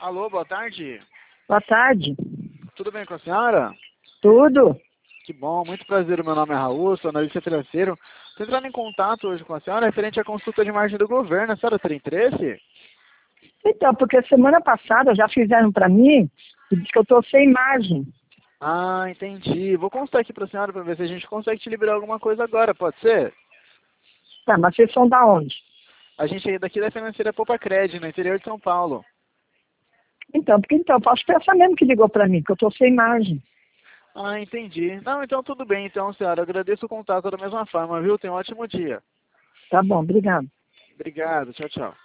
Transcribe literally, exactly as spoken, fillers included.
Alô, boa tarde. Boa tarde. Tudo bem com a senhora? Tudo? Que bom, muito prazer. O meu nome é Raul, sou analista financeiro. Estou entrando em contato hoje com a senhora referente à consulta de margem do governo. A senhora tem interesse? Então, porque semana passada já fizeram para mim e diz que eu estou sem margem. Ah, entendi. Vou constar aqui para a senhora para ver se a gente consegue te liberar alguma coisa agora, pode ser? Tá, mas vocês são da onde? A gente é daqui da financeira Poupa Cred, no interior de São Paulo. Então, porque então, eu posso pensar mesmo que ligou para mim, que eu estou sem margem. Ah, entendi. Não, então tudo bem, então, senhora. Eu agradeço o contato da mesma forma, viu? Tenha um ótimo dia. Tá bom, obrigado. Obrigado. Tchau, tchau.